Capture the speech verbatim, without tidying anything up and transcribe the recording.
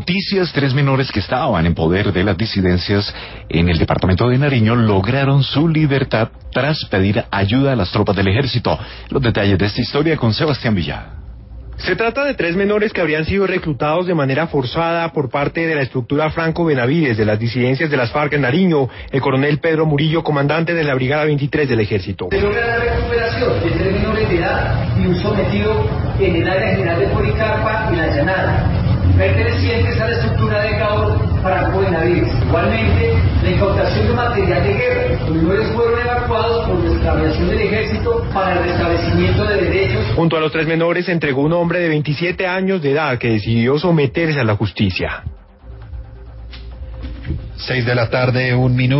Noticias: tres menores que estaban en poder de las disidencias en el departamento de Nariño lograron su libertad tras pedir ayuda a las tropas del ejército. Los detalles de esta historia con Sebastián Villa. Se trata de tres menores que habrían sido reclutados de manera forzada por parte de la estructura Franco Benavides de las disidencias de las FARC en Nariño. El coronel Pedro Murillo, comandante de la Brigada veintitrés del Ejército. Se logra la recuperación de tres menores de edad y un sometido en el área general de Policarpa y La Llanada, pertenecientes a la estructura de Gaur Franco Benavides. Igualmente, la incautación de material de guerra. Los menores fueron evacuados por nuestra aviación del Ejército para el restablecimiento de derechos. Junto a los tres menores se entregó un hombre de veintisiete años de edad que decidió someterse a la justicia. Seis de la tarde, un minuto.